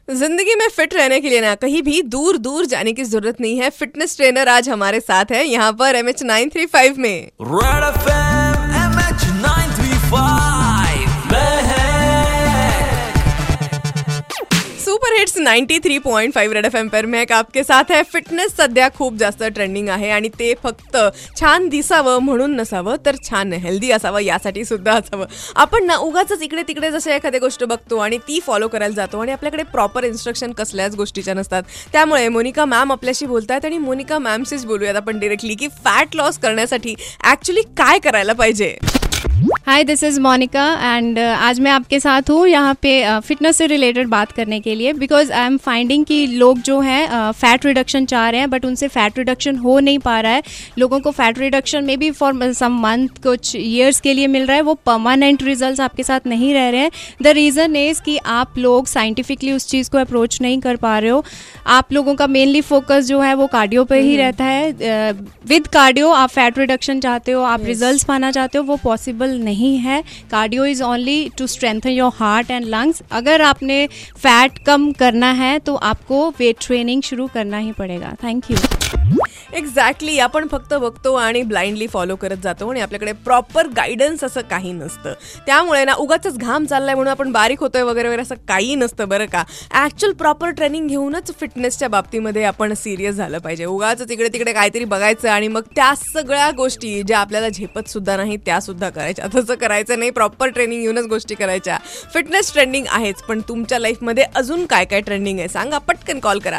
जिंदगी में फिट रहने के लिए ना कहीं भी दूर दूर जाने की जरूरत नहीं है। फिटनेस ट्रेनर आज हमारे साथ है यहाँ पर MH935 में। रेड एफएम MH935 में है। सुपर हिट्स 93.5 रेड एफएम पर मैं आपके साथ आहे। फिटनेस सध्या खूप जास्त ट्रेंडिंग आहे आणि ते फक्त छान दिसावं म्हणून नसावं तर छान हेल्दी असावं यासाठी सुद्धा असावं। आपण ना उगाच इकडे तिकडे जसे एखादी गोष्ट बघतो आणि ती फॉलो करायला जातो आणि आपल्याकडे प्रॉपर इन्स्ट्रक्शन कसल्याच गोष्टीच्या नसतात। त्यामुळे मोनिका मॅम आपल्याशी बोलतायत आणि मोनिका मॅमशीच बोलूयात आपण डायरेक्टली की फॅट लॉस करण्यासाठी ॲक्च्युअली काय करायला पाहिजे। Hi, this is Monica and आज मैं आपके साथ हूँ यहाँ पे फिटनेस से रिलेटेड बात करने के लिए, बिकॉज आई एम फाइंडिंग कि लोग जो हैं फ़ैट रिडक्शन चाह रहे हैं बट उनसे फ़ैट रिडक्शन हो नहीं पा रहा है। लोगों को फ़ैट रिडक्शन में भी फॉर सम मंथ कुछ ईयर्स के लिए मिल रहा है, वो परमानेंट रिजल्ट्स आपके साथ नहीं रह रहे हैं। द रीज़न इज़ कि आप लोग साइंटिफिकली उस चीज़ को अप्रोच नहीं कर पा रहे हो। आप लोगों का मेनली फोकस जो है वो कार्डियो पे ही रहता है। विद कार्डियो आप फ़ैट रिडक्शन चाहते हो, आप रिजल्ट्स पाना चाहते हो, वो पॉसिबल नहीं है। Cardio is only to strengthen your heart and lungs. अगर आपने फैट कम करना है तो आपको वेट ट्रेनिंग शुरू करना ही पड़ेगा। Thank you. एक्झॅक्टली, आपण फक्त बघतो आणि ब्लाइंडली फॉलो करत जातो आणि आपल्याकडे प्रॉपर गायडन्स असं काही नसतं। त्यामुळे ना उगाच घाम चाललाय म्हणून आपण बारीक होतोय वगैरे वगैरे असं काही नसतं बरं का। ॲक्च्युअल प्रॉपर ट्रेनिंग घेऊनच फिटनेसच्या बाबतीमध्ये आपण सिरियस झालं पाहिजे। उगाच तिकडे तिकडे काहीतरी बघायचं आणि मग त्या सगळ्या गोष्टी ज्या आपल्याला झेपत सुद्धा नाही त्या सुद्धा करायच्या। तसं करायचं नाही, प्रॉपर ट्रेनिंग घेऊनच गोष्टी करायच्या। फिटनेस ट्रेंडिंग आहेच, पण तुमच्या लाईफमध्ये अजून काय काय ट्रेंडिंग आहे सांगा, पटकन कॉल करा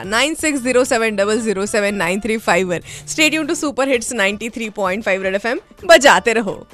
9607007935 वर। Stay tune to super hits 93.5 red FM, बजाते रहो।